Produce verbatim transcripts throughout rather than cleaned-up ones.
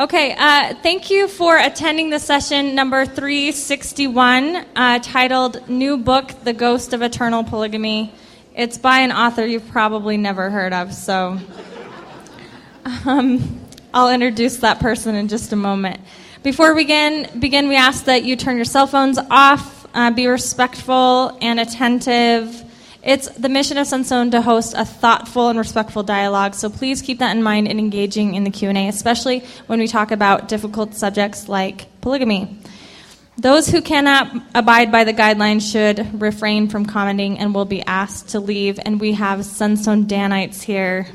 Okay, uh, thank you for attending the session number three sixty-one, uh, titled New Book, The Ghost of Eternal Polygamy. It's by an author you've probably never heard of, so um, I'll introduce that person in just a moment. Before we begin, begin we ask that you turn your cell phones off, uh, be respectful and attentive. It's the mission of Sunstone to host a thoughtful and respectful dialogue, so please keep that in mind in engaging in the Q and A, especially when we talk about difficult subjects like polygamy. Those who cannot abide by the guidelines should refrain from commenting and will be asked to leave, and we have Sunstone Danites here.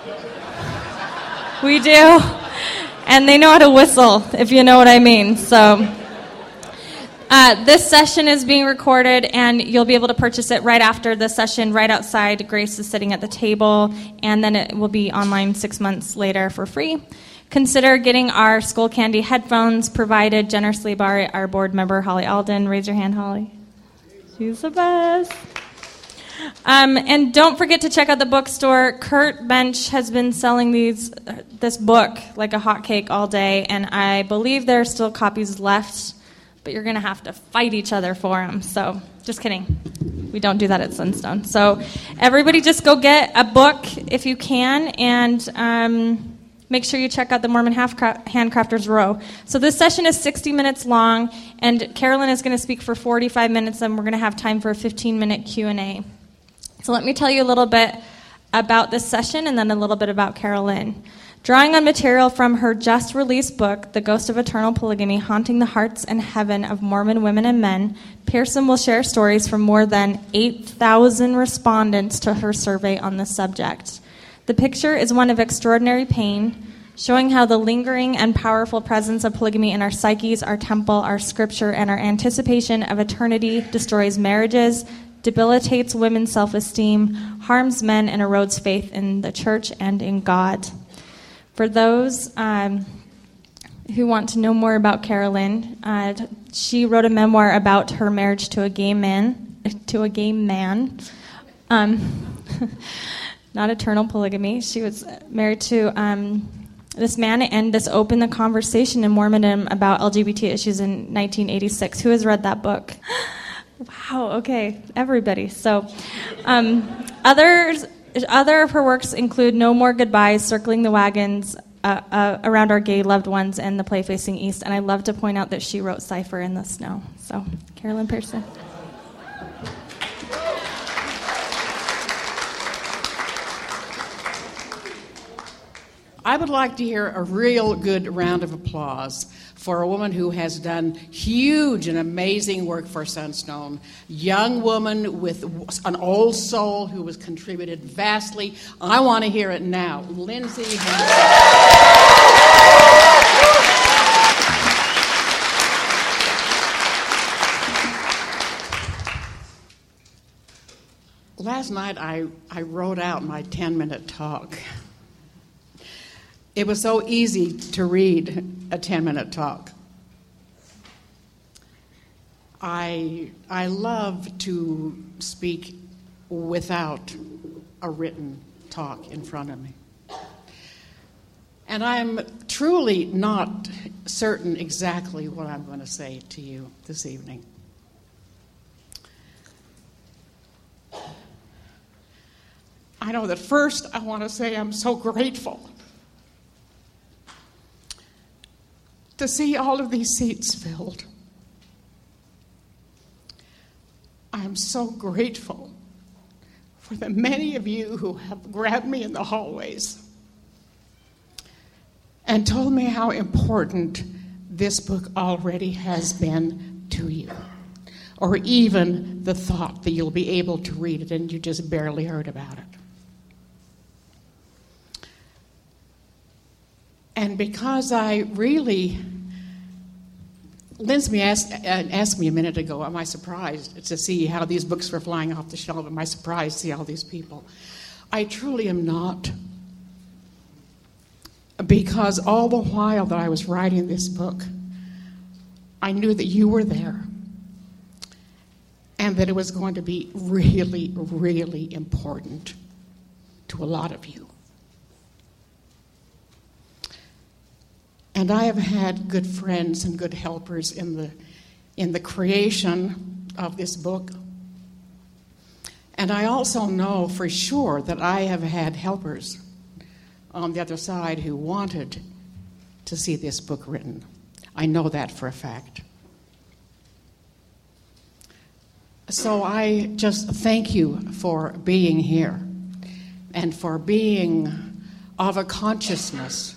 We do, and they know how to whistle, if you know what I mean, so... Uh, this session is being recorded, and you'll be able to purchase it right after the session, right outside. Grace is sitting at the table, and then it will be online six months later for free. Consider getting our Skull Candy headphones provided generously by our board member, Holly Alden. Raise your hand, Holly. She's the best. Um, and don't forget to check out the bookstore. Kurt Bench has been selling these uh, this book like a hotcake all day, and I believe there are still copies left. But you're going to have to fight each other for them. So, just kidding. We don't do that at Sunstone. So, everybody just go get a book if you can, and um, make sure you check out the Mormon Half-Cra- Handcrafters Row. So, this session is sixty minutes long, and Carolyn is going to speak for forty-five minutes, and we're going to have time for a fifteen-minute Q and A. So, let me tell you a little bit about this session, and then a little bit about Carolyn. Drawing on material from her just-released book, The Ghost of Eternal Polygamy, Haunting the Hearts and Heaven of Mormon Women and Men, Pearson will share stories from more than eight thousand respondents to her survey on the subject. The picture is one of extraordinary pain, showing how the lingering and powerful presence of polygamy in our psyches, our temple, our scripture, and our anticipation of eternity destroys marriages, debilitates women's self-esteem, harms men, and erodes faith in the church and in God. For those um, who want to know more about Carolyn, uh, she wrote a memoir about her marriage to a gay man, to a gay man, um, not eternal polygamy. She was married to um, this man, and this opened the conversation in Mormondom about L G B T issues in nineteen eighty-six. Who has read that book? Wow. Okay, everybody. So, um, others. Other of her works include No More Goodbyes, Circling the Wagons uh, uh, Around Our Gay Loved Ones, and The Play Facing East. And I love to point out that she wrote Cipher in the Snow. So, Carolyn Pearson. I would like to hear a real good round of applause for a woman who has done huge and amazing work for Sunstone. Young woman with an old soul who has contributed vastly. I want to hear it now. Lindsay Hansen. Last night I, I wrote out my ten-minute talk. It was so easy to read a ten-minute talk. I I love to speak without a written talk in front of me. And I'm truly not certain exactly what I'm going to say to you this evening. I know that first I want to say I'm so grateful to see all of these seats filled. I am so grateful for the many of you who have grabbed me in the hallways and told me how important this book already has been to you, or even the thought that you'll be able to read it and you just barely heard about it. And because I really, Lindsay asked, asked me a minute ago, am I surprised to see how these books were flying off the shelf? Am I surprised to see all these people? I truly am not. Because all the while that I was writing this book, I knew that you were there. And that it was going to be really, really important to a lot of you. And I have had good friends and good helpers in the in the creation of this book. And I also know for sure that I have had helpers on the other side who wanted to see this book written. I know that for a fact. So I just thank you for being here and for being of a consciousness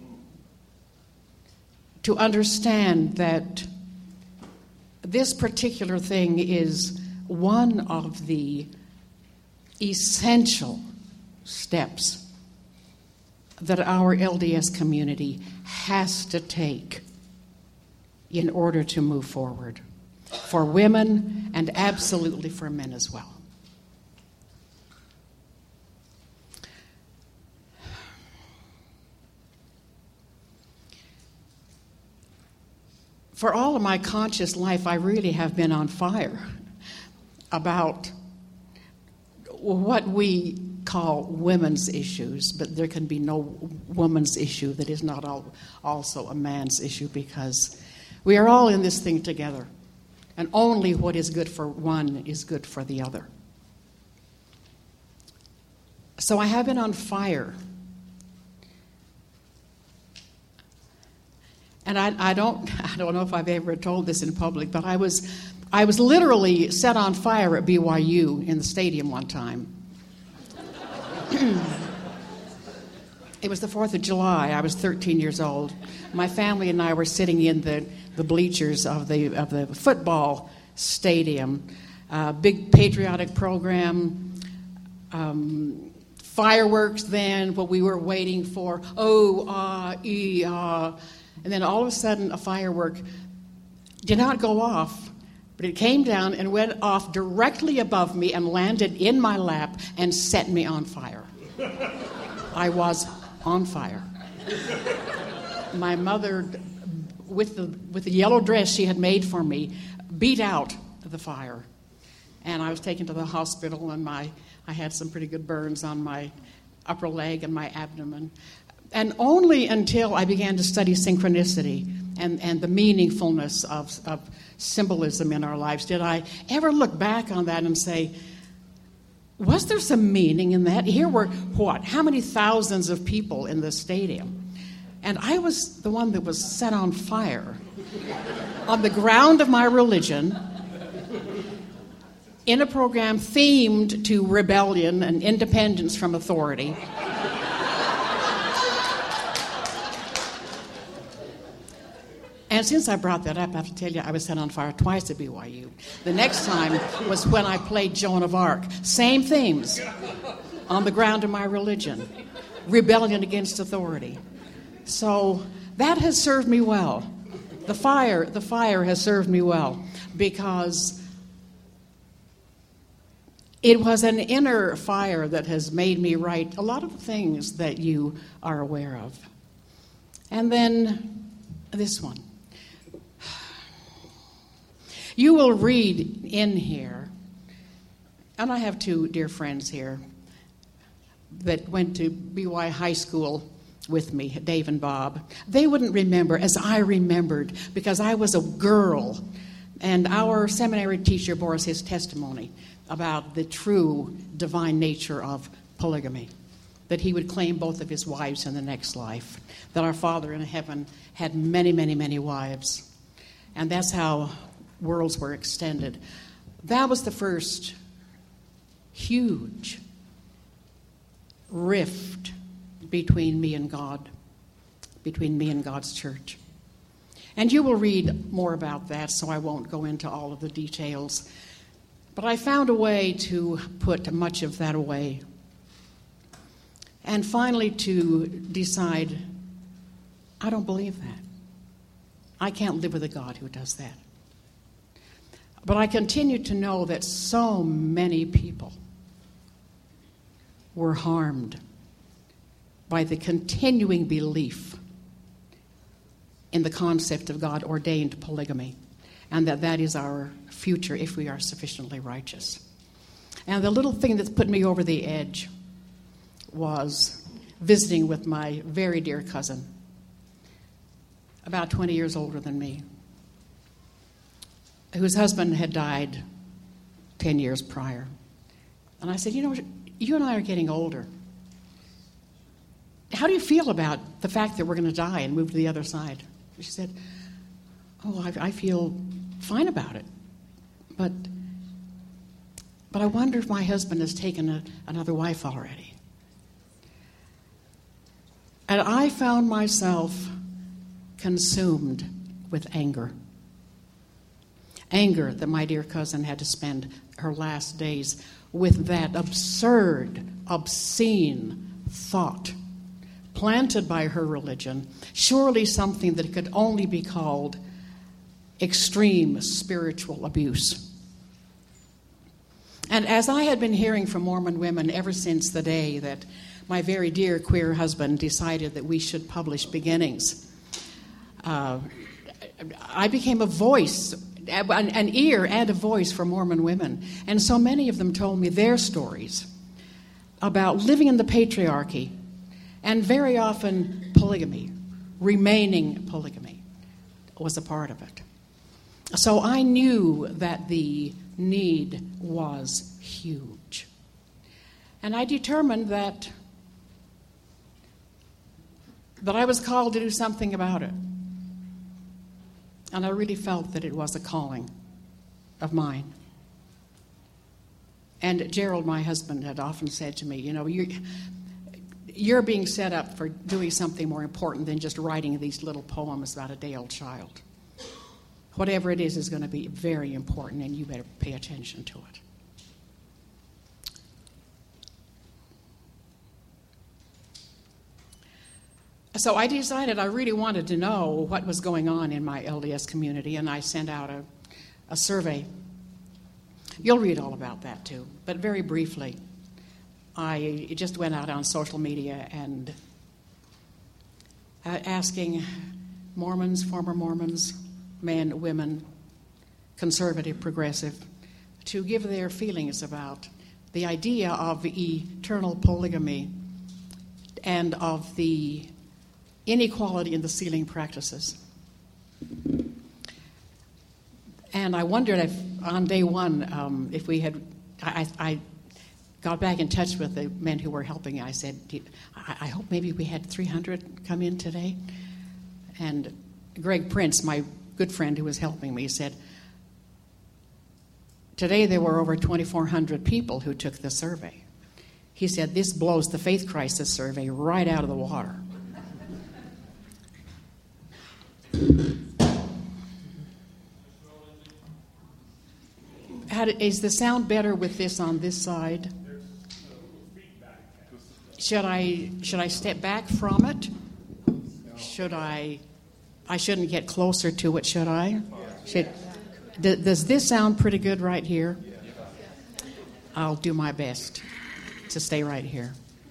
to understand that this particular thing is one of the essential steps that our L D S community has to take in order to move forward, for women and absolutely for men as well. For all of my conscious life, I really have been on fire about what we call women's issues, but there can be no woman's issue that is not all, also a man's issue, because we are all in this thing together, and only what is good for one is good for the other. So I have been on fire. And I, I don't I don't know if I've ever told this in public, but I was I was literally set on fire at B Y U in the stadium one time. It was the fourth of July. I was thirteen years old. My family and I were sitting in the, the bleachers of the of the football stadium. Uh, big patriotic program. Um, fireworks then, what we were waiting for. Oh, ah, ee, ah. And then all of a sudden, a firework did not go off, but it came down and went off directly above me and landed in my lap and set me on fire. I was on fire. My mother, with the with the yellow dress she had made for me, beat out the fire. And I was taken to the hospital, and my I had some pretty good burns on my upper leg and my abdomen. And only until I began to study synchronicity and, and the meaningfulness of, of symbolism in our lives did I ever look back on that and say, was there some meaning in that? Here were, what, how many thousands of people in the stadium? And I was the one that was set on fire on the ground of my religion in a program themed to rebellion and independence from authority. And since I brought that up, I have to tell you, I was set on fire twice at B Y U. The next time was when I played Joan of Arc. Same themes, on the ground of my religion, rebellion against authority. So that has served me well. The fire, the fire has served me well, because it was an inner fire that has made me write a lot of the things that you are aware of. And then this one. You will read in here, and I have two dear friends here that went to B Y High School with me, Dave and Bob. They wouldn't remember as I remembered, because I was a girl, and our seminary teacher bore us his testimony about the true divine nature of polygamy, that he would claim both of his wives in the next life, that our Father in heaven had many, many, many wives, and that's how worlds were extended. That was the first huge rift between me and God, between me and God's church. And you will read more about that, so I won't go into all of the details. But I found a way to put much of that away. And finally to decide, I don't believe that. I can't live with a God who does that. But I continue to know that so many people were harmed by the continuing belief in the concept of God-ordained polygamy, and that that is our future if we are sufficiently righteous. And the little thing that's put me over the edge was visiting with my very dear cousin. about twenty years older than me, whose husband had died ten years prior. And I said, you know, you and I are getting older. How do you feel about the fact that we're going to die and move to the other side? She said, oh, I, I feel fine about it. But but I wonder if my husband has taken a, another wife already. And I found myself consumed with anger. Anger that my dear cousin had to spend her last days with that absurd, obscene thought planted by her religion, surely something that could only be called extreme spiritual abuse. And as I had been hearing from Mormon women ever since the day that my very dear queer husband decided that we should publish Beginnings, uh, I became a voice, an, an ear and a voice for Mormon women. And so many of them told me their stories about living in the patriarchy, and very often polygamy, remaining polygamy, was a part of it. So I knew that the need was huge. And I determined that, that I was called to do something about it. And I really felt that it was a calling of mine. And Gerald, my husband, had often said to me, you know, you're, you're being set up for doing something more important than just writing these little poems about a day-old child. Whatever it is is going to be very important, and you better pay attention to it. So I decided I really wanted to know what was going on in my L D S community, and I sent out a, a survey. You'll read all about that too, but very briefly, I just went out on social media and uh, asking Mormons, former Mormons, men, women, conservative, progressive, to give their feelings about the idea of eternal polygamy and of the inequality in the sealing practices. And I wondered if on day one, um, if we had, I, I got back in touch with the men who were helping. I said, I, I hope maybe we had three hundred come in today. And Greg Prince, my good friend who was helping me, said, today there were over twenty-four hundred people who took the survey. He said, this blows the Faith Crisis survey right out of the water. How do, is the sound better with this on this side? Should I should I step back from it? Should I? I shouldn't get closer to it, should I? Should, d- does this sound pretty good right here? I'll do my best to stay right here.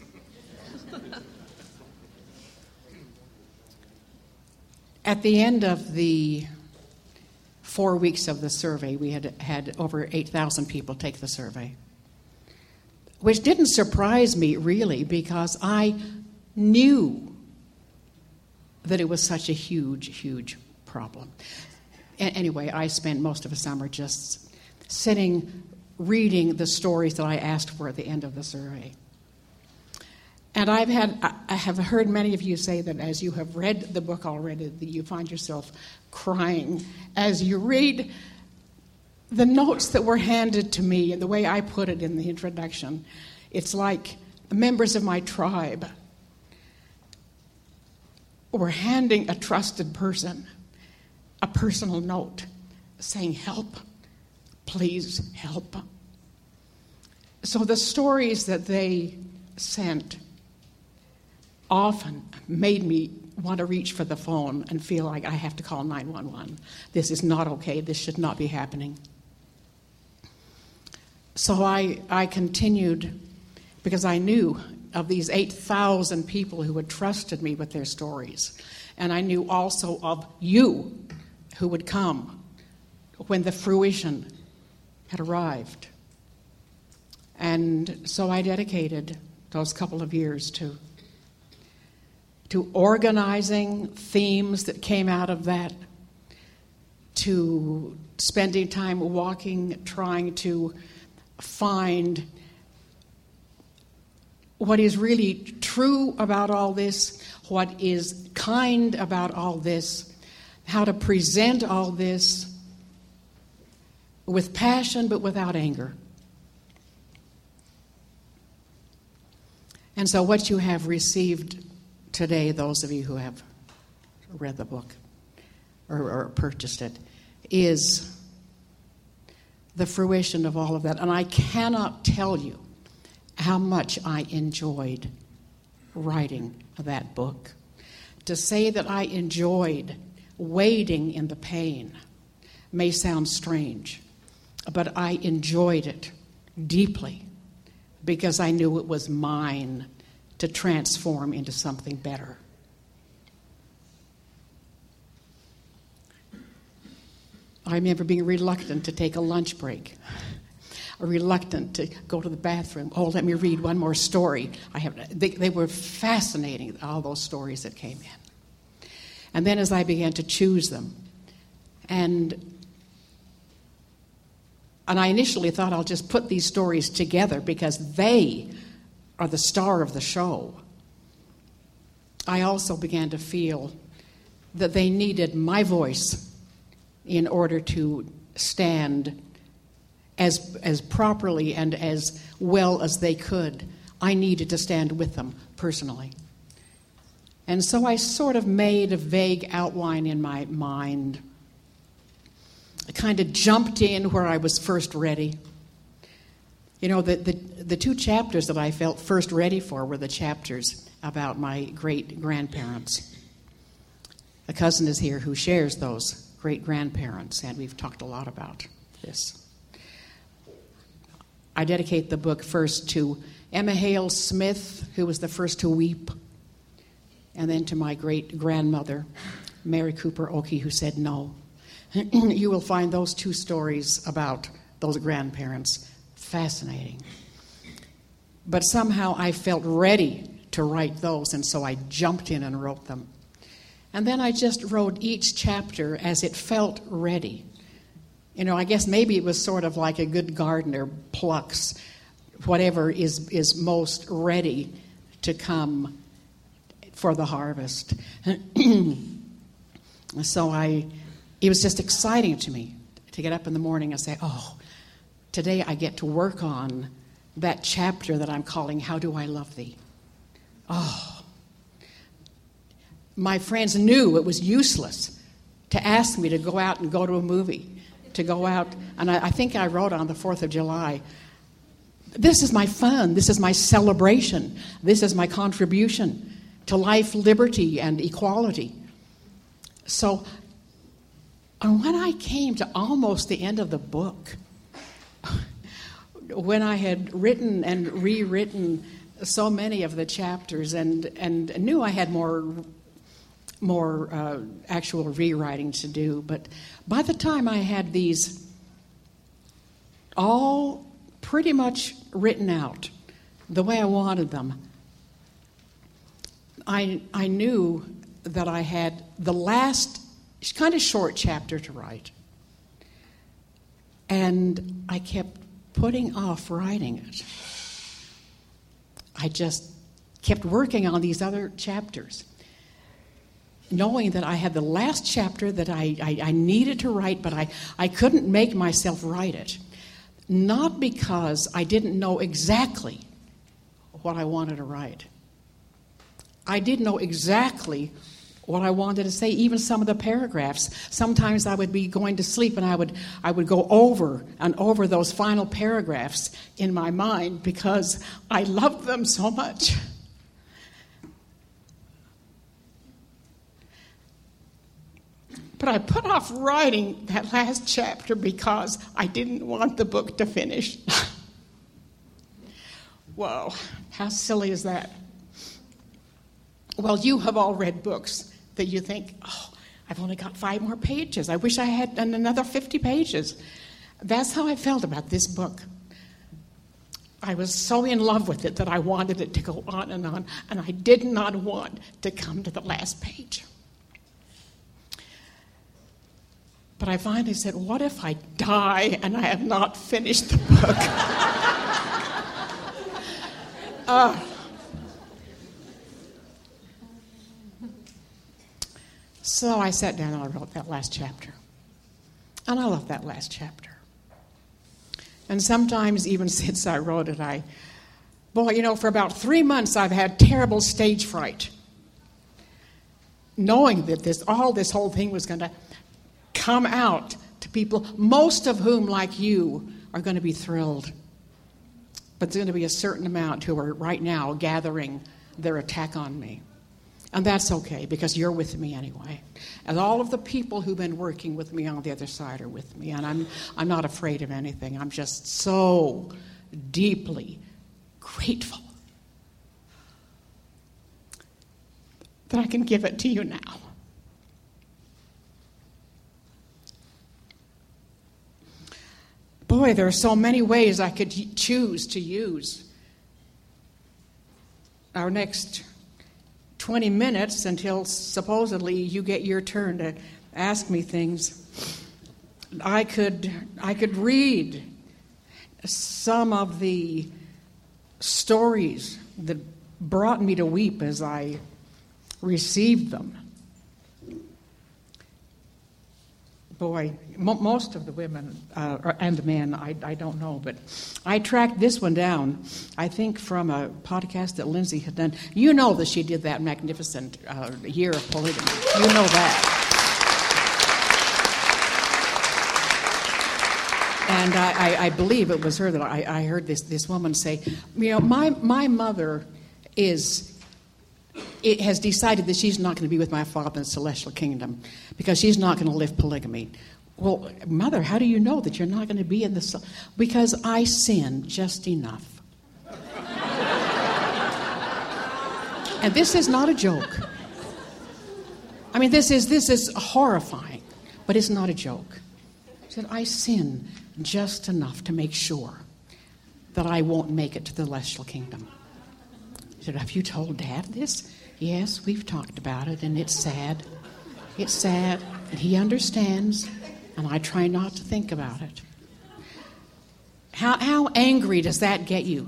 At the end of the four weeks of the survey, we had had over eight thousand people take the survey, which didn't surprise me really, because I knew that it was such a huge, huge problem. A- anyway, I spent most of the summer just sitting, reading the stories that I asked for at the end of the survey. And I've had, I have heard many of you say that as you have read the book already, that you find yourself crying as you read the notes that were handed to me, and the way I put it in the introduction. It's like members of my tribe were handing a trusted person a personal note saying, help, please help. So the stories that they sent often made me want to reach for the phone and feel like I have to call nine one one. This is not okay. This should not be happening. So I, I continued, because I knew of these eight thousand people who had trusted me with their stories. And I knew also of you who would come when the fruition had arrived. And so I dedicated those couple of years to, to organizing themes that came out of that, to spending time walking, trying to find what is really true about all this, what is kind about all this, how to present all this with passion but without anger. And so what you have received today, those of you who have read the book or, or purchased it, is the fruition of all of that. And I cannot tell you how much I enjoyed writing that book. To say that I enjoyed wading in the pain may sound strange, but I enjoyed it deeply because I knew it was mine to transform into something better. I remember being reluctant to take a lunch break, reluctant to go to the bathroom. Oh, let me read one more story. I have. They, they were fascinating, all those stories that came in. And then as I began to choose them, and and I initially thought I'll just put these stories together because they are the star of the show. I also began to feel that they needed my voice in order to stand as as properly and as well as they could. I needed to stand with them personally. And so I sort of made a vague outline in my mind. I kind of jumped in where I was first ready. You know, the, the, the two chapters that I felt first ready for were the chapters about my great-grandparents. A cousin is here who shares those great-grandparents, and we've talked a lot about this. I dedicate the book first to Emma Hale Smith, who was the first to weep, and then to my great-grandmother, Mary Cooper Oakey, who said no. You will find those two stories about those grandparents fascinating. But somehow I felt ready to write those, and so I jumped in and wrote them. And then I just wrote each chapter as it felt ready. You know, I guess maybe it was sort of like a good gardener plucks whatever is, is most ready to come for the harvest. So I, it was just exciting to me to get up in the morning and say, oh, today I get to work on that chapter that I'm calling How Do I Love Thee? Oh. My friends knew it was useless to ask me to go out and go to a movie, to go out, and I, I think I wrote on the fourth of July, this is my fun, this is my celebration, this is my contribution to life, liberty, and equality. So, and when I came to almost the end of the book, when I had written and rewritten so many of the chapters and, and knew I had more more uh, actual rewriting to do, but by the time I had these all pretty much written out the way I wanted them, I I knew that I had the last kind of short chapter to write. And I kept putting off writing it. I just kept working on these other chapters, knowing that I had the last chapter that I, I, I needed to write, but I, I couldn't make myself write it. Not because I didn't know exactly what I wanted to write. I did know exactly what I wanted to say, even some of the paragraphs. Sometimes I would be going to sleep and I would I would go over and over those final paragraphs in my mind because I loved them so much. But I put off writing that last chapter because I didn't want the book to finish. Whoa, how silly is that? Well, you have all read books that you think, oh, I've only got five more pages. I wish I had done another fifty pages. That's how I felt about this book. I was so in love with it that I wanted it to go on and on, and I did not want to come to the last page. But I finally said, what if I die and I have not finished the book? uh, so I sat down and I wrote that last chapter. And I love that last chapter. And sometimes, even since I wrote it, I, boy, you know, for about three months I've had terrible stage fright, knowing that this, all this whole thing was going to come out to people, most of whom, like you, are going to be thrilled. But there's going to be a certain amount who are right now gathering their attack on me. And that's okay, because you're with me anyway. And all of the people who've been working with me on the other side are with me. And I'm I'm not afraid of anything. I'm just so deeply grateful that I can give it to you now. Boy, there are so many ways I could choose to use our next twenty minutes until supposedly you get your turn to ask me things. I could I could read some of the stories that brought me to weep as I received them. Boy, mo- most of the women uh, and the men, I, I don't know, but I tracked this one down, I think from a podcast that Lindsay had done. You know that she did that magnificent uh, year of polygamy. You know that. And I, I, I believe it was her that I, I heard this, this woman say, you know, my, my mother is... It has decided that she's not going to be with my Father in the celestial kingdom because she's not going to live polygamy. Well, Mother, how do you know that you're not going to be in the... Because I sin just enough. And this is not a joke. I mean, this is this is horrifying, but it's not a joke. She said, I sin just enough to make sure that I won't make it to the celestial kingdom. She said, have you told Dad this? Yes, we've talked about it, and it's sad. It's sad, and he understands, and I try not to think about it. How how angry does that get you?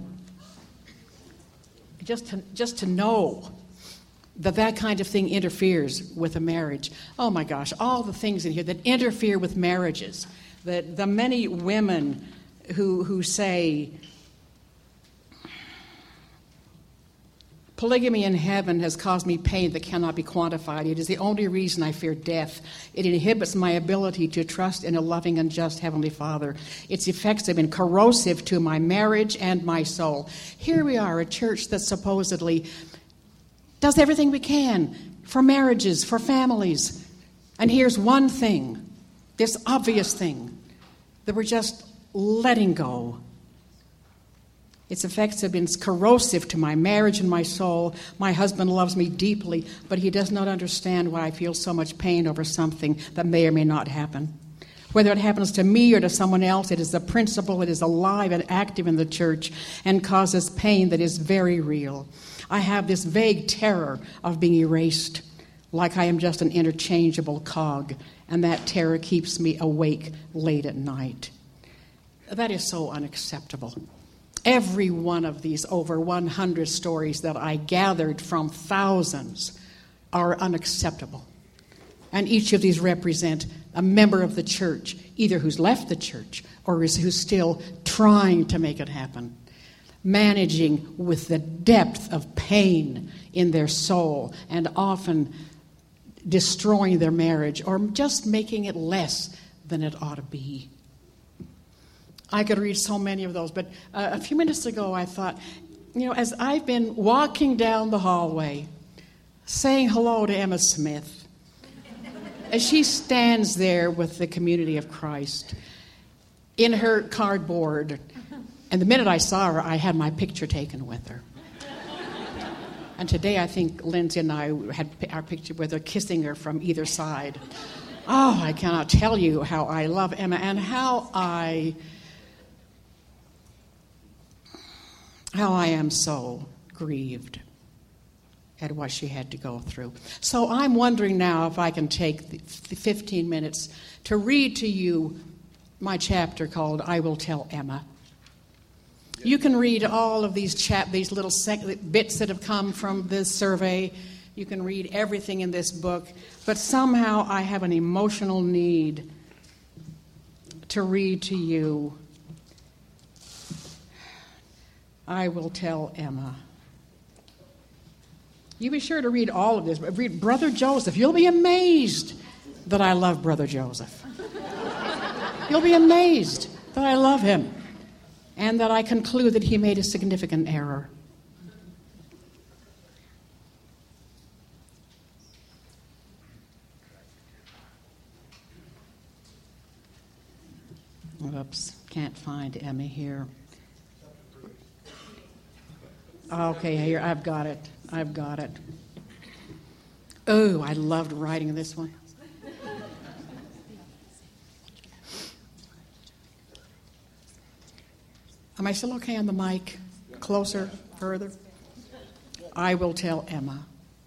Just to, just to know that that kind of thing interferes with a marriage. Oh my gosh, all the things in here that interfere with marriages. The, the many women who who say, polygamy in heaven has caused me pain that cannot be quantified. It is the only reason I fear death. It inhibits my ability to trust in a loving and just Heavenly Father. Its effects have been corrosive to my marriage and my soul. Here we are, a church that supposedly does everything we can for marriages, for families. And here's one thing, this obvious thing, that we're just letting go. Its effects have been corrosive to my marriage and my soul. My husband loves me deeply, but he does not understand why I feel so much pain over something that may or may not happen. Whether it happens to me or to someone else, it is a principle that is alive and active in the church and causes pain that is very real. I have this vague terror of being erased, like I am just an interchangeable cog, and that terror keeps me awake late at night. That is so unacceptable. Every one of these over one hundred stories that I gathered from thousands are unacceptable. And each of these represent a member of the church, either who's left the church or is who's still trying to make it happen, managing with the depth of pain in their soul and often destroying their marriage or just making it less than it ought to be. I could read so many of those, but uh, a few minutes ago I thought, you know, as I've been walking down the hallway, saying hello to Emma Smith, as she stands there with the community of Christ in her cardboard, and the minute I saw her, I had my picture taken with her. And today I think Lindsay and I had our picture with her, kissing her from either side. Oh, I cannot tell you how I love Emma and how I... how I am so grieved at what she had to go through. So I'm wondering now if I can take the fifteen minutes to read to you my chapter called I Will Tell Emma. You can read all of these chap these little sec- bits that have come from this survey. You can read everything in this book, but somehow I have an emotional need to read to you I Will Tell Emma. You be sure to read all of this. Read Brother Joseph. You'll be amazed that I love Brother Joseph. You'll be amazed that I love him and that I conclude that he made a significant error. Oops, can't find Emma here. Okay, here, I've got it. I've got it. Oh, I loved writing this one. Am I still okay on the mic? Closer, further? I will tell Emma.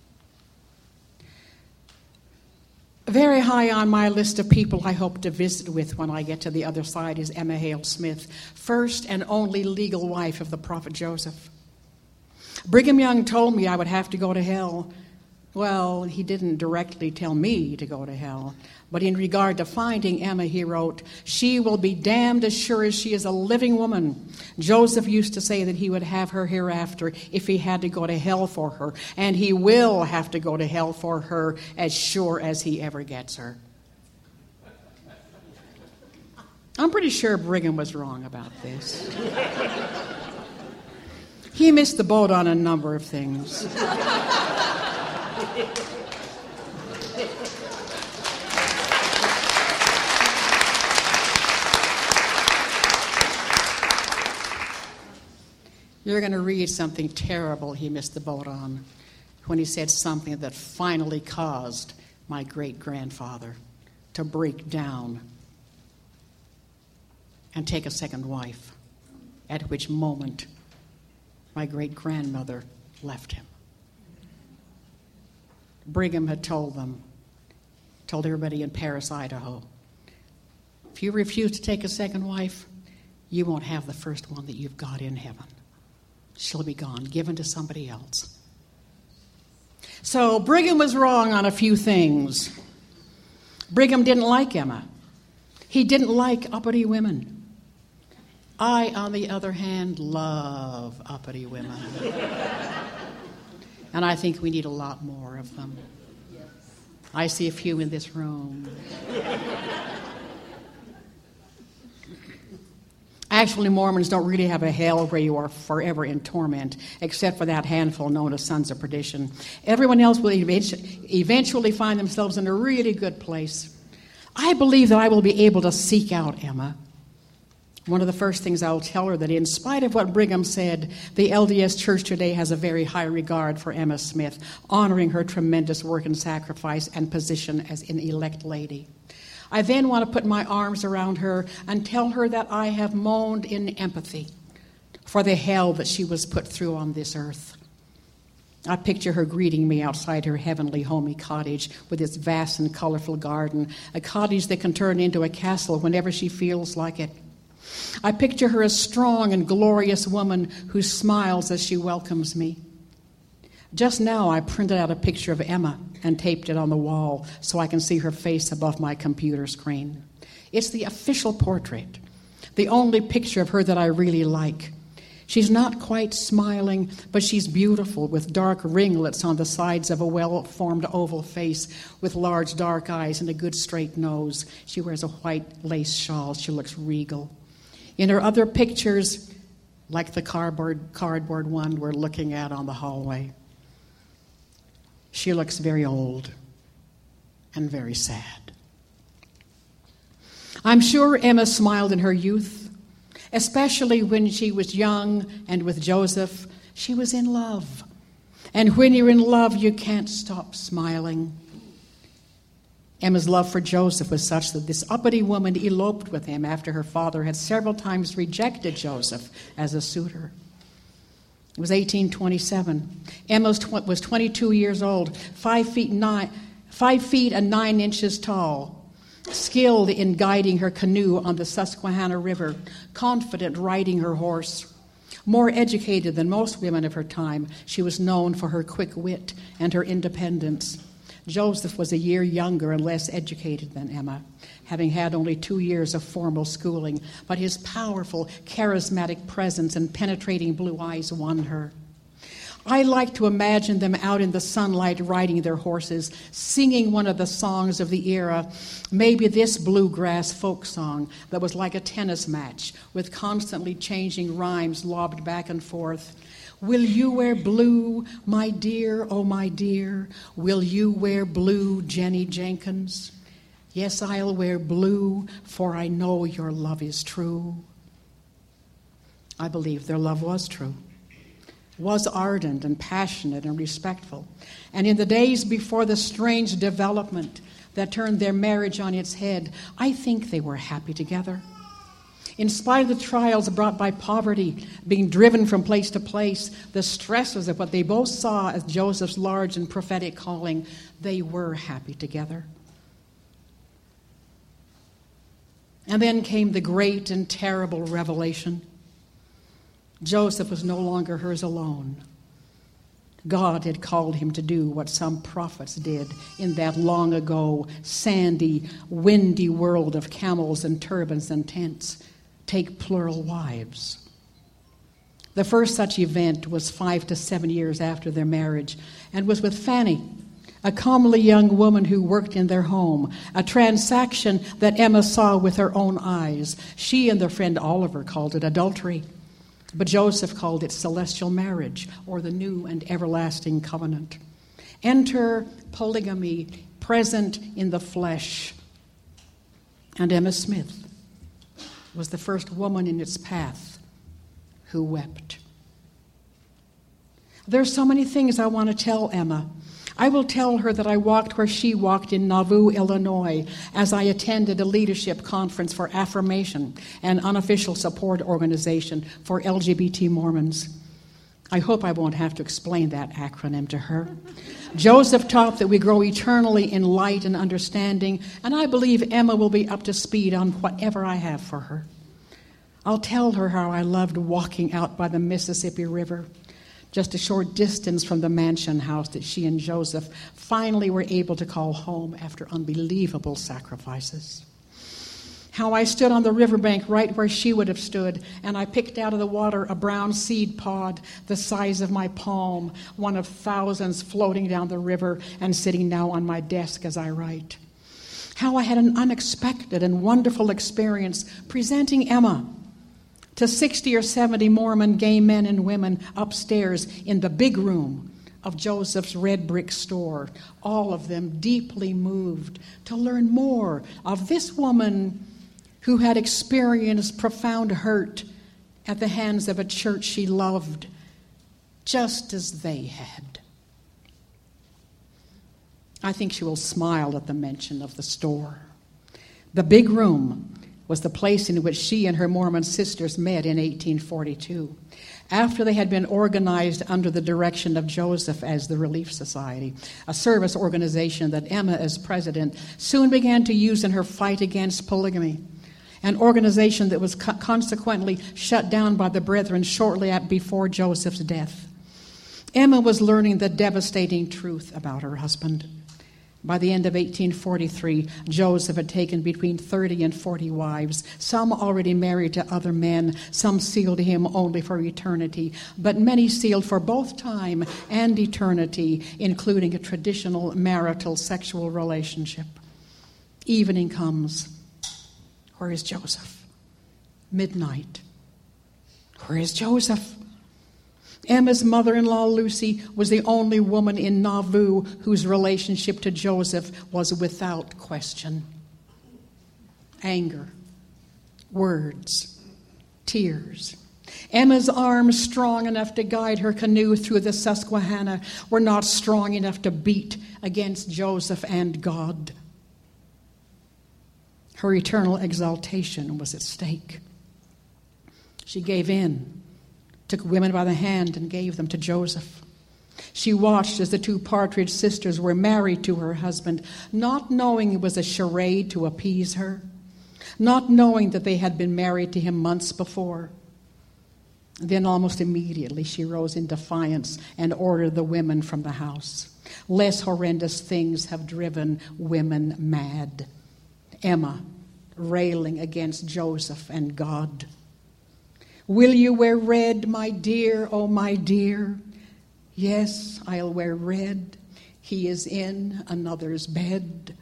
Very high on my list of people I hope to visit with when I get to the other side is Emma Hale Smith, first and only legal wife of the prophet Joseph. Brigham Young told me I would have to go to hell. Well, he didn't directly tell me to go to hell. But in regard to finding Emma, he wrote, she will be damned as sure as she is a living woman. Joseph used to say that he would have her hereafter if he had to go to hell for her. And he will have to go to hell for her as sure as he ever gets her. I'm pretty sure Brigham was wrong about this. He missed the boat on a number of things. You're going to read something terrible he missed the boat on when he said something that finally caused my great-grandfather to break down and take a second wife, at which moment my great-grandmother left him. Brigham had told them, told everybody in Paris, Idaho, if you refuse to take a second wife, you won't have the first one that you've got in heaven. She'll be gone, given to somebody else. So Brigham was wrong on a few things. Brigham didn't like Emma. He didn't like uppity women. I, on the other hand, love uppity women. And I think we need a lot more of them. I see a few in this room. Actually, Mormons don't really have a hell where you are forever in torment, except for that handful known as sons of perdition. Everyone else will eventually find themselves in a really good place. I believe that I will be able to seek out Emma. One of the first things I'll tell her that in spite of what Brigham said, the L D S Church today has a very high regard for Emma Smith, honoring her tremendous work and sacrifice and position as an elect lady. I then want to put my arms around her and tell her that I have moaned in empathy for the hell that she was put through on this earth. I picture her greeting me outside her heavenly homey cottage with its vast and colorful garden, a cottage that can turn into a castle whenever she feels like it. I picture her a strong and glorious woman who smiles as she welcomes me. Just now I printed out a picture of Emma and taped it on the wall so I can see her face above my computer screen. It's the official portrait, the only picture of her that I really like. She's not quite smiling, but she's beautiful with dark ringlets on the sides of a well-formed oval face with large dark eyes and a good straight nose. She wears a white lace shawl. She looks regal. In her other pictures, like the cardboard, cardboard one we're looking at on the hallway, she looks very old and very sad. I'm sure Emma smiled in her youth, especially when she was young and with Joseph. She was in love. And when you're in love, you can't stop smiling. Emma's love for Joseph was such that this uppity woman eloped with him after her father had several times rejected Joseph as a suitor. It was eighteen twenty-seven. Emma was, tw- was twenty-two years old, five feet nine, five feet and nine inches tall, skilled in guiding her canoe on the Susquehanna River, confident riding her horse. More educated than most women of her time, she was known for her quick wit and her independence. Joseph was a year younger and less educated than Emma, having had only two years of formal schooling, but his powerful, charismatic presence and penetrating blue eyes won her. I like to imagine them out in the sunlight riding their horses, singing one of the songs of the era, maybe this bluegrass folk song that was like a tennis match with constantly changing rhymes lobbed back and forth. Will you wear blue, my dear, oh my dear? Will you wear blue, Jenny Jenkins? Yes, I'll wear blue, for I know your love is true. I believe their love was true, was ardent and passionate and respectful. And in the days before the strange development that turned their marriage on its head, I think they were happy together. In spite of the trials brought by poverty, being driven from place to place, the stresses of what they both saw as Joseph's large and prophetic calling, they were happy together. And then came the great and terrible revelation. Joseph was no longer hers alone. God had called him to do what some prophets did in that long ago, sandy, windy world of camels and turbans and tents. Take plural wives. The first such event was five to seven years after their marriage and was with Fanny, a comely young woman who worked in their home, a transaction that Emma saw with her own eyes. She and their friend Oliver called it adultery, but Joseph called it celestial marriage, or the new and everlasting covenant. Enter polygamy, present in the flesh. And Emma Smith was the first woman in its path who wept. There's so many things I want to tell Emma. I will tell her that I walked where she walked in Nauvoo, Illinois, as I attended a leadership conference for Affirmation, an unofficial support organization for L G B T Mormons. I hope I won't have to explain that acronym to her. Joseph taught that we grow eternally in light and understanding, and I believe Emma will be up to speed on whatever I have for her. I'll tell her how I loved walking out by the Mississippi River, just a short distance from the mansion house that she and Joseph finally were able to call home after unbelievable sacrifices. How I stood on the riverbank right where she would have stood, and I picked out of the water a brown seed pod the size of my palm, one of thousands floating down the river and sitting now on my desk as I write. How I had an unexpected and wonderful experience presenting Emma to sixty or seventy Mormon gay men and women upstairs in the big room of Joseph's red brick store, all of them deeply moved to learn more of this woman who had experienced profound hurt at the hands of a church she loved, just as they had. I think she will smile at the mention of the store. The big room was the place in which she and her Mormon sisters met in eighteen forty-two, after they had been organized under the direction of Joseph as the Relief Society, a service organization that Emma, as president, soon began to use in her fight against polygamy, an organization that was co- consequently shut down by the Brethren shortly at, before Joseph's death. Emma was learning the devastating truth about her husband. By the end of eighteen forty-three, Joseph had taken between thirty and forty wives, some already married to other men, some sealed to him only for eternity, but many sealed for both time and eternity, including a traditional marital sexual relationship. Evening comes. Where is Joseph? Midnight. Where is Joseph? Emma's mother-in-law, Lucy, was the only woman in Nauvoo whose relationship to Joseph was without question. Anger, words, tears. Emma's arms, strong enough to guide her canoe through the Susquehanna, were not strong enough to beat against Joseph and God. Her eternal exaltation was at stake. She gave in took women by the hand and gave them to Joseph. She watched as the two Partridge sisters were married to her husband, not knowing it was a charade to appease her, not knowing that they had been married to him months before. Then almost immediately she rose in defiance and ordered the women from the house. Less horrendous things have driven women mad. Emma railing against Joseph and God. Will you wear red, my dear, oh my dear? Yes, I'll wear red. He is in another's bed.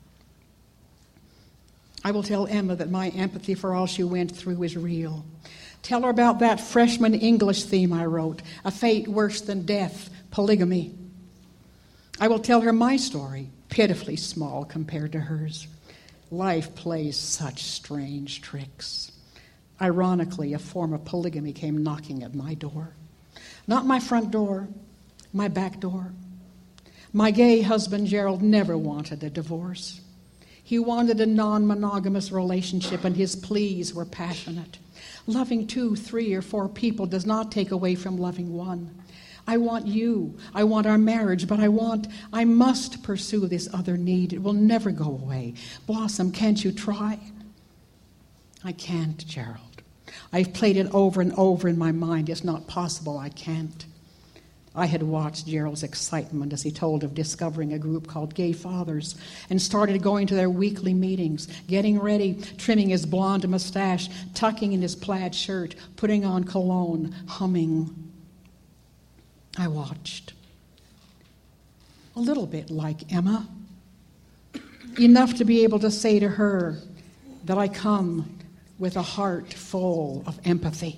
I will tell Emma that my empathy for all she went through is real. Tell her about that freshman English theme I wrote, a fate worse than death, polygamy. I will tell her my story, pitifully small compared to hers. Life plays such strange tricks. Ironically, a form of polygamy came knocking at my door. Not my front door, my back door. My gay husband, Gerald, never wanted a divorce. He wanted a non-monogamous relationship, and his pleas were passionate. Loving two, three, or four people does not take away from loving one. I want you. I want our marriage, but I want, I must pursue this other need. It will never go away. Blossom, can't you try? I can't, Gerald. I've played it over and over in my mind. It's not possible. I can't. I had watched Gerald's excitement as he told of discovering a group called Gay Fathers and started going to their weekly meetings, getting ready, trimming his blonde mustache, tucking in his plaid shirt, putting on cologne, humming. I watched. A little bit like Emma. Enough to be able to say to her that I come with a heart full of empathy.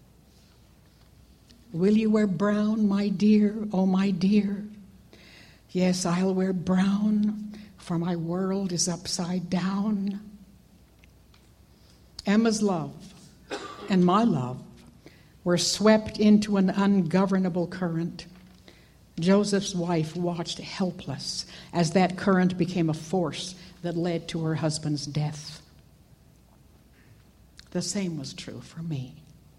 Will you wear brown, my dear, oh my dear? Yes, I'll wear brown, for my world is upside down. Emma's love and my love were swept into an ungovernable current. Joseph's wife watched helpless as that current became a force that led to her husband's death. The same was true for me.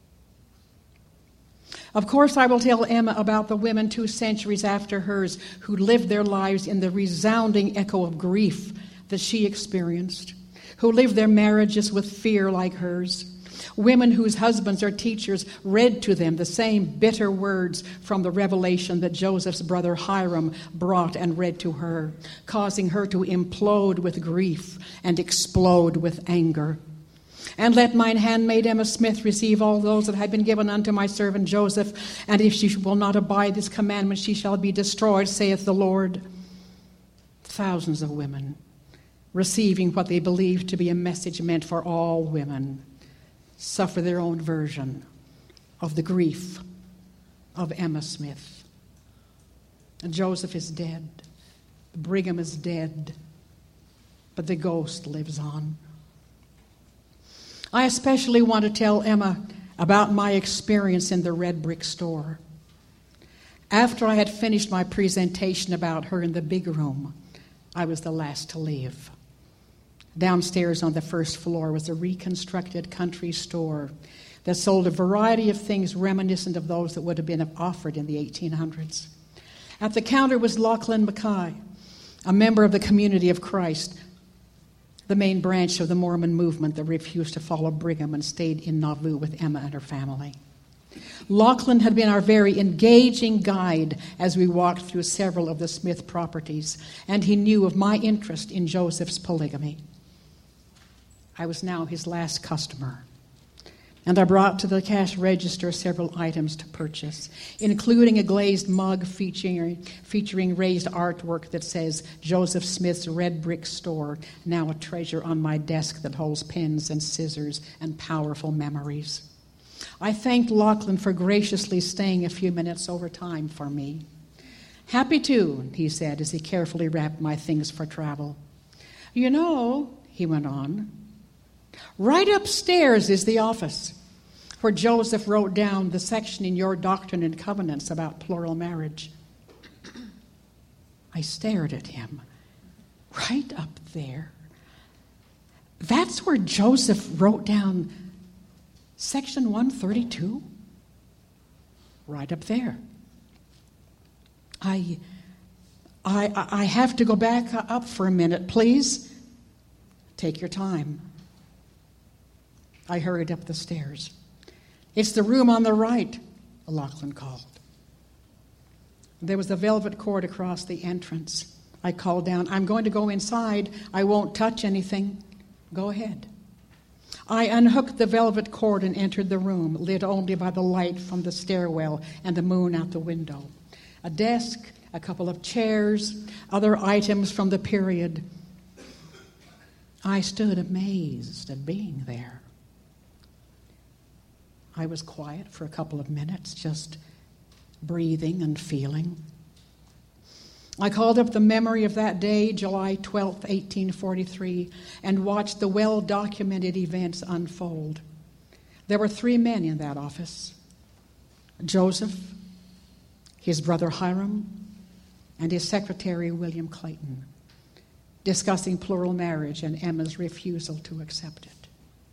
Of course, I will tell Emma about the women two centuries after hers who lived their lives in the resounding echo of grief that she experienced, who lived their marriages with fear like hers, women whose husbands or teachers read to them the same bitter words from the revelation that Joseph's brother Hiram brought and read to her, causing her to implode with grief and explode with anger. And let mine handmaid Emma Smith receive all those that have been given unto my servant Joseph, and if she will not abide this commandment, she shall be destroyed, saith the Lord. Thousands of women receiving what they believed to be a message meant for all women suffer their own version of the grief of Emma Smith. And Joseph is dead. Brigham is dead. But the ghost lives on. I especially want to tell Emma about my experience in the red brick store. After I had finished my presentation about her in the big room, I was the last to leave. Downstairs on the first floor was a reconstructed country store that sold a variety of things reminiscent of those that would have been offered in the eighteen hundreds. At the counter was Lachlan Mackay, a member of the Community of Christ, the main branch of the Mormon movement that refused to follow Brigham and stayed in Nauvoo with Emma and her family. Lachlan had been our very engaging guide as we walked through several of the Smith properties, and he knew of my interest in Joseph's polygamy. I was now his last customer, and I brought to the cash register several items to purchase, including a glazed mug featuring, featuring raised artwork that says, Joseph Smith's Red Brick Store, now a treasure on my desk that holds pens and scissors and powerful memories. I thanked Lachlan for graciously staying a few minutes over time for me. Happy to, he said as he carefully wrapped my things for travel. You know, he went on, right upstairs is the office where Joseph wrote down the section in your Doctrine and Covenants about plural marriage. I stared at him. Right up there? That's where Joseph wrote down section one thirty-two? Right up there. I, I, I have to go back up for a minute, please. Take your time. I hurried up the stairs. It's the room on the right, Lachlan called. There was a velvet cord across the entrance. I called down, I'm going to go inside. I won't touch anything. Go ahead. I unhooked the velvet cord and entered the room, lit only by the light from the stairwell and the moon out the window. A desk, a couple of chairs, other items from the period. I stood amazed at being there. I was quiet for a couple of minutes, just breathing and feeling. I called up the memory of that day, July twelfth, eighteen forty-three, and watched the well-documented events unfold. There were three men in that office: Joseph, his brother Hiram, and his secretary William Clayton, discussing plural marriage and Emma's refusal to accept it.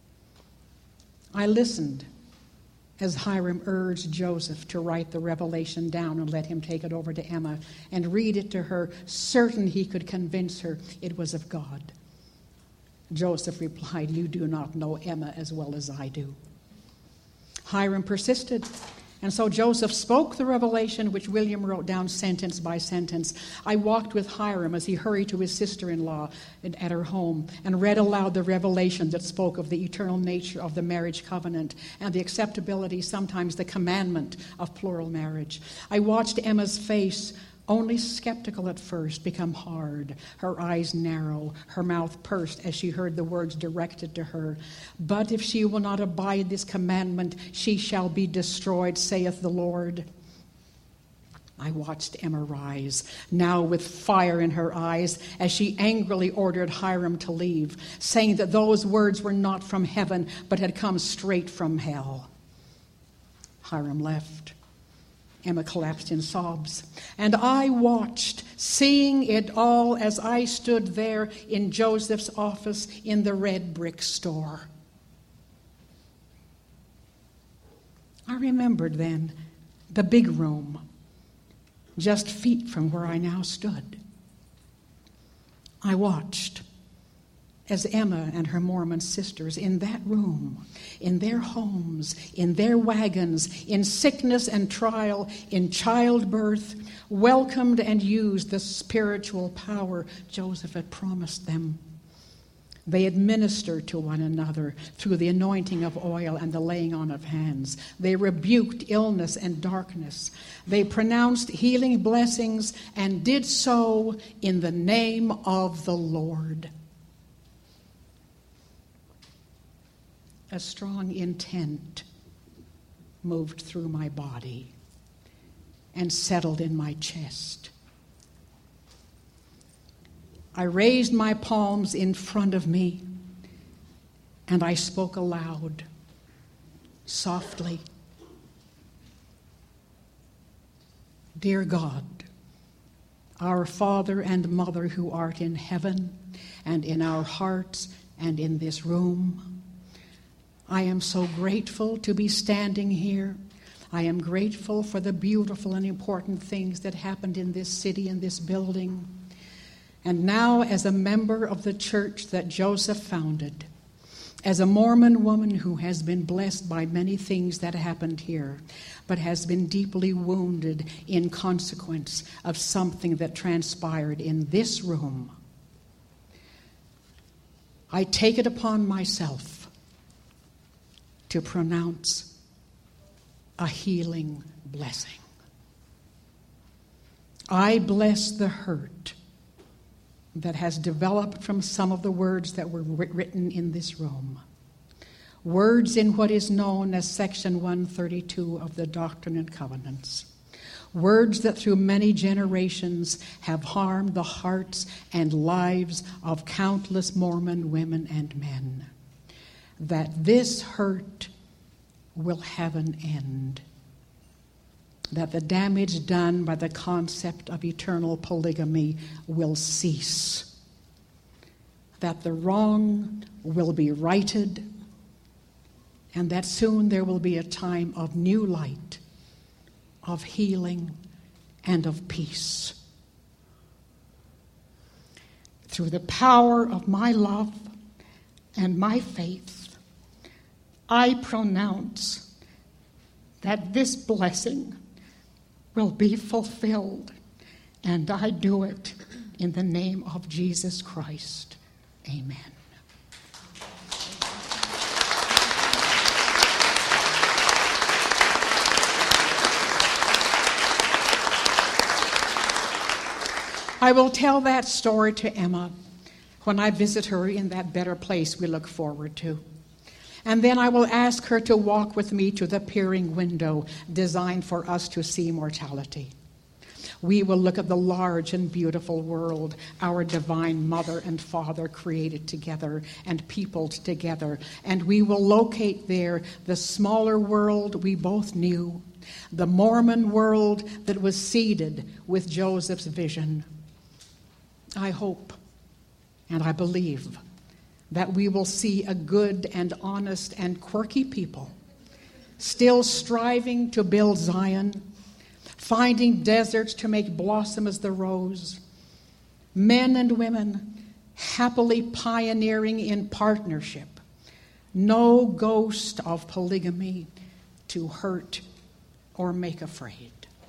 I listened as Hiram urged Joseph to write the revelation down and let him take it over to Emma and read it to her, certain he could convince her it was of God. Joseph replied, "You do not know Emma as well as I do." Hiram persisted, and so Joseph spoke the revelation, which William wrote down sentence by sentence. I walked with Hiram as he hurried to his sister-in-law at her home and read aloud the revelation that spoke of the eternal nature of the marriage covenant and the acceptability, sometimes the commandment, of plural marriage. I watched Emma's face, only skeptical at first, become hard, her eyes narrow, her mouth pursed as she heard the words directed to her. "But if she will not abide this commandment, she shall be destroyed, saith the Lord." I watched Emma rise, now with fire in her eyes, as she angrily ordered Hiram to leave, saying that those words were not from heaven, but had come straight from hell. Hiram left. Emma collapsed in sobs, and I watched, seeing it all as I stood there in Joseph's office in the red brick store. I remembered then the big room, just feet from where I now stood. I watched as Emma and her Mormon sisters in that room, in their homes, in their wagons, in sickness and trial, in childbirth, welcomed and used the spiritual power Joseph had promised them. They administered to one another through the anointing of oil and the laying on of hands. They rebuked illness and darkness. They pronounced healing blessings and did so in the name of the Lord. A strong intent moved through my body and settled in my chest. I raised my palms in front of me and I spoke aloud, softly. Dear God, our Father and Mother who art in heaven and in our hearts and in this room, I am so grateful to be standing here. I am grateful for the beautiful and important things that happened in this city and this building. And now, as a member of the church that Joseph founded, as a Mormon woman who has been blessed by many things that happened here, but has been deeply wounded in consequence of something that transpired in this room, I take it upon myself to pronounce a healing blessing. I bless the hurt that has developed from some of the words that were written in this room. Words in what is known as Section one thirty-two of the Doctrine and Covenants. Words that through many generations have harmed the hearts and lives of countless Mormon women and men. That this hurt will have an end. That the damage done by the concept of eternal polygamy will cease. That the wrong will be righted, and that soon there will be a time of new light of healing and of peace. Through the power of my love and my faith, I pronounce that this blessing will be fulfilled, and I do it in the name of Jesus Christ. Amen. I will tell that story to Emma when I visit her in that better place we look forward to. And then I will ask her to walk with me to the peering window designed for us to see mortality. We will look at the large and beautiful world our divine Mother and Father created together and peopled together, and we will locate there the smaller world we both knew, the Mormon world that was seeded with Joseph's vision. I hope and I believe that we will see a good and honest and quirky people still striving to build Zion, finding deserts to make blossom as the rose, men and women happily pioneering in partnership, no ghost of polygamy to hurt or make afraid.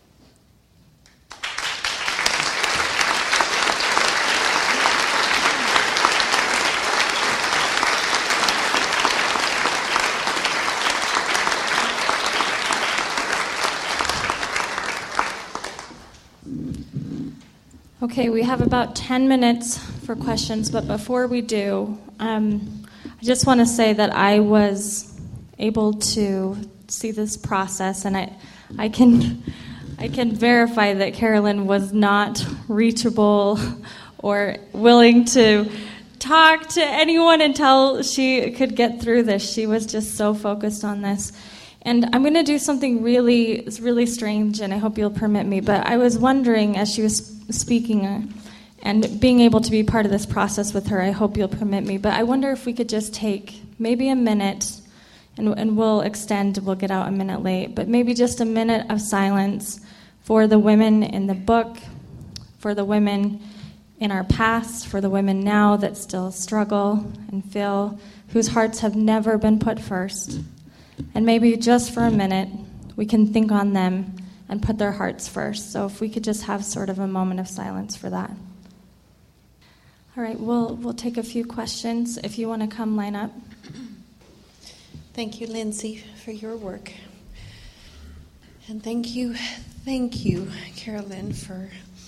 Okay, we have about ten minutes for questions, but before we do, um, I just want to say that I was able to see this process, and I, I can, I can verify that Carolyn was not reachable or willing to talk to anyone until she could get through this. She was just so focused on this. And I'm going to do something really, it's really strange, and I hope you'll permit me. But I was wondering, as she was speaking uh, and being able to be part of this process with her, I hope you'll permit me. But I wonder if we could just take maybe a minute, and, and we'll extend, we'll get out a minute late, but maybe just a minute of silence for the women in the book, for the women in our past, for the women now that still struggle and feel, whose hearts have never been put first. And maybe just for a minute, we can think on them and put their hearts first. So if we could just have sort of a moment of silence for that. All right, we'll we'll take a few questions. If you want to come line up. Thank you, Lindsay, for your work. And thank you, thank you, Carolyn, for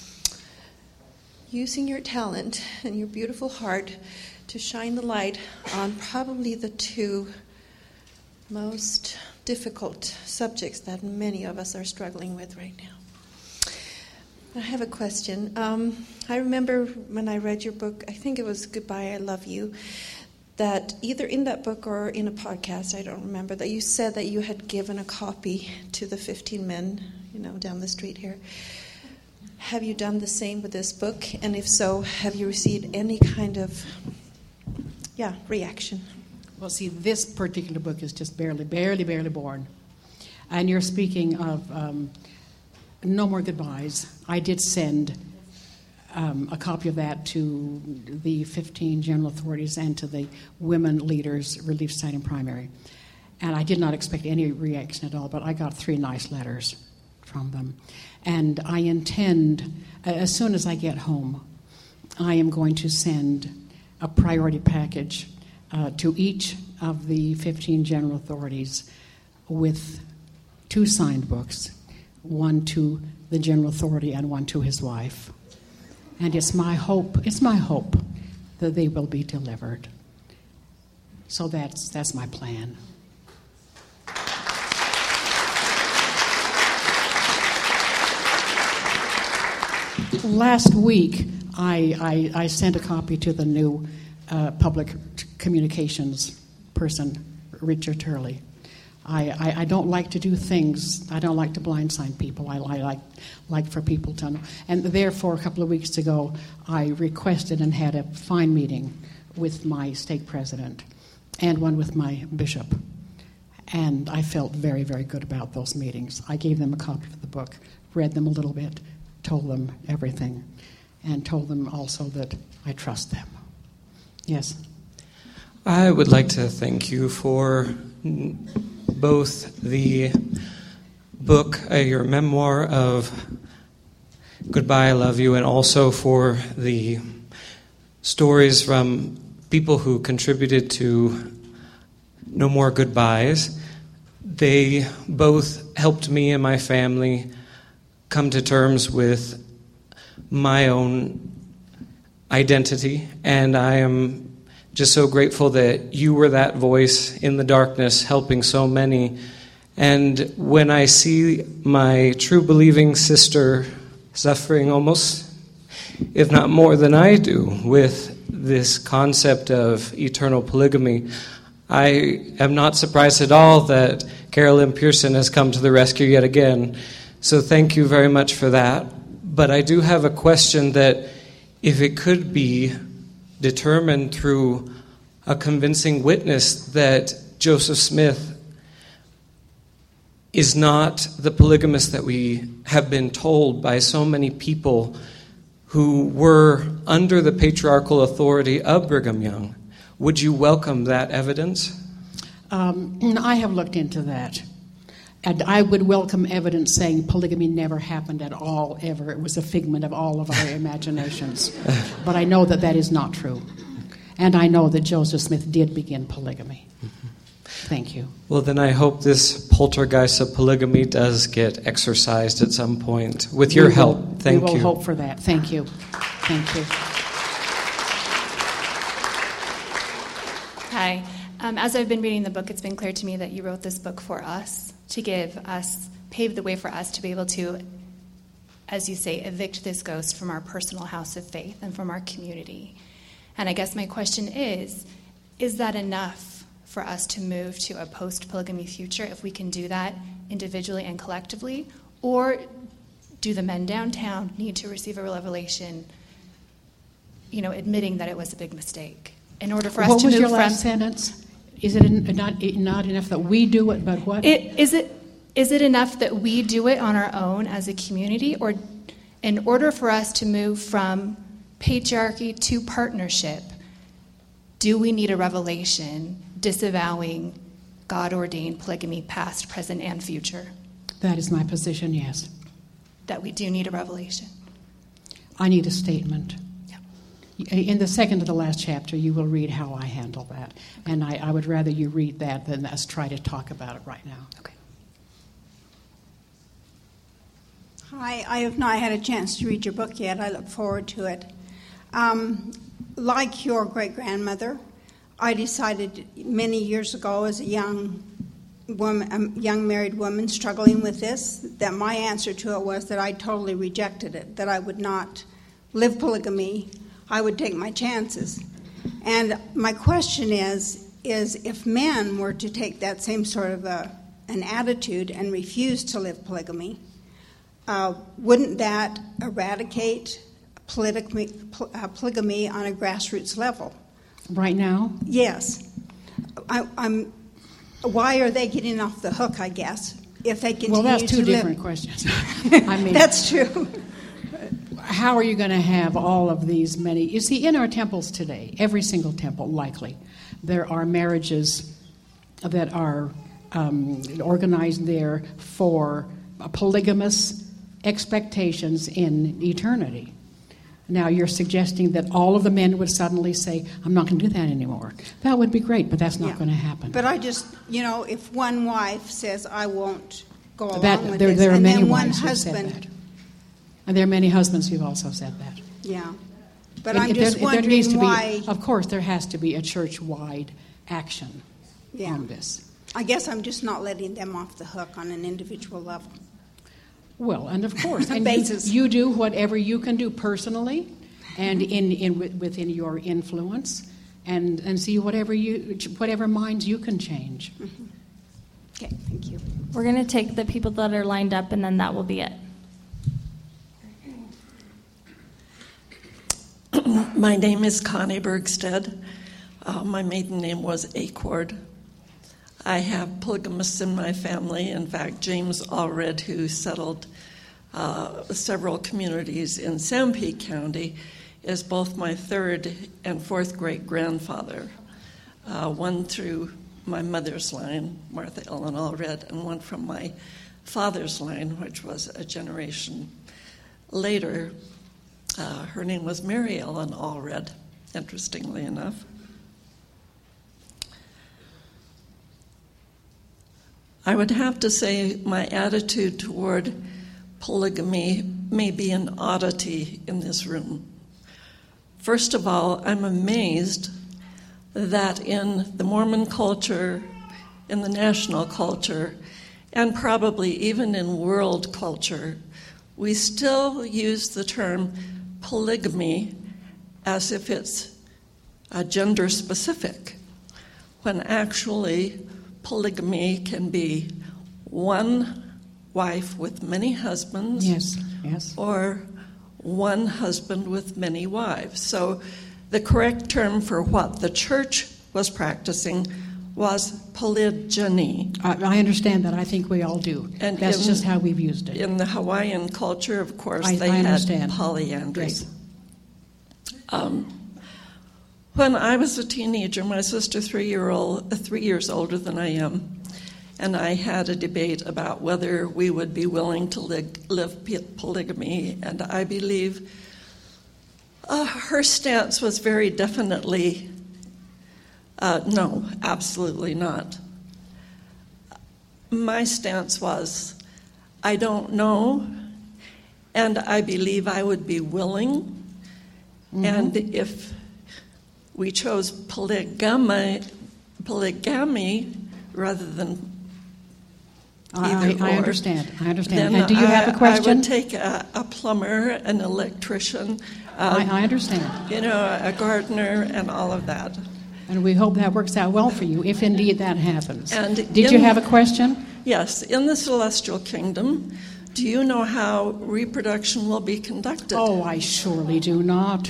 using your talent and your beautiful heart to shine the light on probably the two most difficult subjects that many of us are struggling with right now. I have a question. Um, I remember when I read your book, I think it was Goodbye, I Love You, that either in that book or in a podcast, I don't remember, that you said that you had given a copy to the fifteen men, you know, down the street here. Have you done the same with this book? And if so, have you received any kind of, yeah, reaction? Well, see, this particular book is just barely, barely, barely born. And you're speaking of um, No More Goodbyes. I did send um, a copy of that to the fifteen general authorities and to the women leaders, Relief Society and Primary. And I did not expect any reaction at all, but I got three nice letters from them. And I intend, as soon as I get home, I am going to send a priority package Uh, to each of the fifteen general authorities with two signed books, one to the general authority and one to his wife. And it's my hope, it's my hope that they will be delivered. So that's that's my plan. Last week, I, I, I sent a copy to the new uh, public communications person, Richard Turley. I, I, I don't like to do things, I don't like to blindside people. I, I like like for people to know. And therefore, a couple of weeks ago, I requested and had a fine meeting with my stake president and one with my bishop. And I felt very, very good about those meetings. I gave them a copy of the book, read them a little bit, told them everything, and told them also that I trust them. Yes? I would like to thank you for both the book, uh, your memoir of Goodbye, I Love You, and also for the stories from people who contributed to No More Goodbyes. They both helped me and my family come to terms with my own identity, and I am just so grateful that you were that voice in the darkness helping so many. And when I see my true believing sister suffering almost, if not more than I do, with this concept of eternal polygamy, I am not surprised at all that Carolyn Pearson has come to the rescue yet again. So thank you very much for that. But I do have a question that if it could be determined through a convincing witness that Joseph Smith is not the polygamist that we have been told by so many people who were under the patriarchal authority of Brigham Young, would you welcome that evidence? Um, I have looked into that. And I would welcome evidence saying polygamy never happened at all, ever. It was a figment of all of our imaginations. But I know that that is not true. And I know that Joseph Smith did begin polygamy. Mm-hmm. Thank you. Well, then I hope this poltergeist of polygamy does get exorcised at some point. With your we will, help. Thank you. We will hope for that. Thank you. Thank you. Hi. Um, as I've been reading the book, it's been clear to me that you wrote this book for us, to give us, pave the way for us to be able to, as you say, evict this ghost from our personal house of faith and from our community. And I guess my question is, is that enough for us to move to a post-polygamy future if we can do that individually and collectively? Or do the men downtown need to receive a revelation, you know, admitting that it was a big mistake in order for us what to move move from... from... What was your last sentence? Is it not, not enough that we do it, but what? It, is it is it enough that we do it on our own as a community? Or in order for us to move from patriarchy to partnership, do we need a revelation disavowing God-ordained polygamy past, present, and future? That is my position, yes. That we do need a revelation. I need a statement. Yeah. In the second to the last chapter, you will read how I handle that. And I, I would rather you read that than us try to talk about it right now. Okay. Hi, I have not had a chance to read your book yet. I look forward to it. Um, like your great-grandmother, I decided many years ago as a young woman, a young married woman struggling with this, that my answer to it was that I totally rejected it, that I would not live polygamy. I would take my chances. And my question is, is if men were to take that same sort of a, an attitude and refuse to live polygamy, uh, wouldn't that eradicate polygamy, uh, polygamy on a grassroots level? Right now? Yes. I, I'm. Why are they getting off the hook, I guess, if they continue to live? Well, that's two live? different questions. I mean, that's true. How are you going to have all of these many? You see, in our temples today, every single temple, likely, there are marriages that are um, organized there for polygamous expectations in eternity. Now, you're suggesting that all of the men would suddenly say, I'm not going to do that anymore. That would be great, but that's not Yeah. going to happen. But I just, you know, if one wife says, I won't go along that, with there, this, there are and many then one wives who've husband... said that. And there are many husbands who've also said that. Yeah. But If- I'm if just there, wondering there needs to why... Be, of course, there has to be a church-wide action Yeah. on this. I guess I'm just not letting them off the hook on an individual level. Well, and of course, and you, Basis. you do whatever you can do personally and in, in within your influence, and, and see whatever you whatever minds you can change. Mm-hmm. Okay, thank you. We're going to take the people that are lined up, and then that will be it. My name is Connie Bergstead. Uh, my maiden name was Acord. I have polygamists in my family. In fact, James Allred, who settled uh, several communities in Sanpete County, is both my third and fourth great-grandfather, uh, one through my mother's line, Martha Ellen Allred, and one from my father's line, which was a generation later. Uh, her name was Mary Ellen Allred, interestingly enough. I would have to say my attitude toward polygamy may be an oddity in this room. First of all, I'm amazed that in the Mormon culture, in the national culture, and probably even in world culture, we still use the term polygamy as if it's uh, gender specific, when actually polygamy can be one wife with many husbands, Yes, yes. or one husband with many wives. So the correct term for what the church was practicing was polygyny. I, I understand that. I think we all do. And That's in- just how we've used it. In the Hawaiian culture, of course, I- they I had understand. polyandry. Yes. Um, when I was a teenager, my sister, three year old, uh, three years older than I am, and I had a debate about whether we would be willing to live, live p- polygamy, and I believe uh, her stance was very definitely, uh, no, absolutely not. My stance was, I don't know, and I believe I would be willing, mm-hmm. and if we chose polygamy, polygamy rather than I, either I or, understand. I understand. then And do you have a I- question? I would take a, a plumber, an electrician, um, I, I understand. you know, a gardener, and all of that. And we hope that works out well for you, if indeed that happens. And Did you in- have a question? Yes, in the celestial kingdom, do you know how reproduction will be conducted? Oh, I surely do not.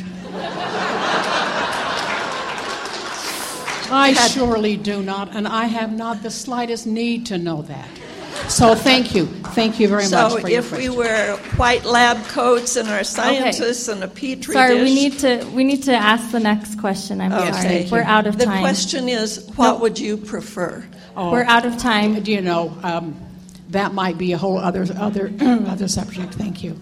I Had- surely do not, and I have not the slightest need to know that. So thank you. Thank you very So much for your if we question. wear white lab coats and our scientists and a petri Sorry, dish. we need to we need to ask the next question. I'm Okay. sorry. We're out of the time. question is, what would you prefer? Oh, We're out of time. do you know, um, that might be a whole other other other subject. Thank you.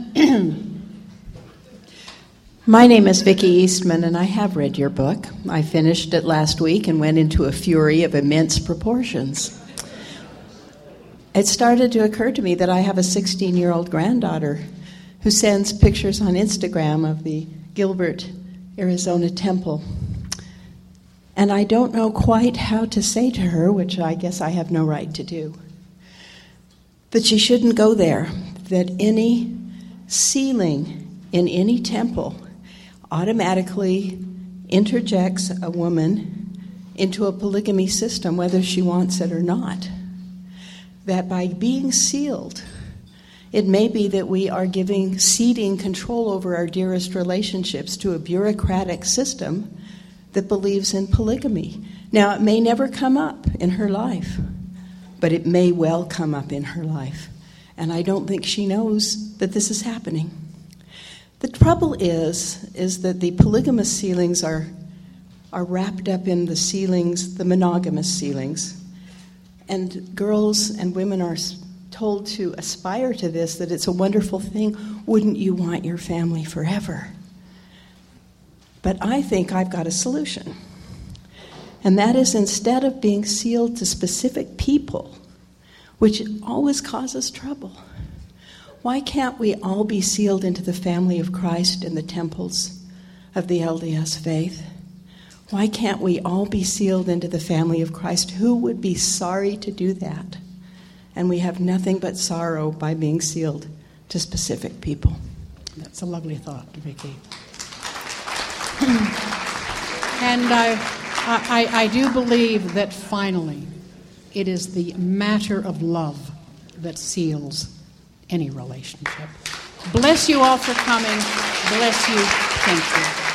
My name is Vicki Eastman, and I have read your book. I finished it last week and went into a fury of immense proportions. It started to occur to me that I have a sixteen-year-old granddaughter who sends pictures on Instagram of the Gilbert, Arizona temple. And I don't know quite how to say to her, which I guess I have no right to do, that she shouldn't go there, that any ceiling in any temple automatically interjects a woman into a polygamy system, whether she wants it or not. That by being sealed, it may be that we are giving, ceding control over our dearest relationships to a bureaucratic system that believes in polygamy. Now, it may never come up in her life, but it may well come up in her life. And I don't think she knows that this is happening. The trouble is, is that the polygamous sealings are, are wrapped up in the sealings, the monogamous sealings. And girls and women are told to aspire to this, that it's a wonderful thing. Wouldn't you want your family forever? But I think I've got a solution. And that is, instead of being sealed to specific people, which always causes trouble, why can't we all be sealed into the family of Christ in the temples of the L D S faith? Why can't we all be sealed into the family of Christ? Who would be sorry to do that? And we have nothing but sorrow by being sealed to specific people. That's a lovely thought, Vicki. And I, I, I do believe that finally it is the matter of love that seals any relationship. Bless you all for coming. Bless you. Thank you.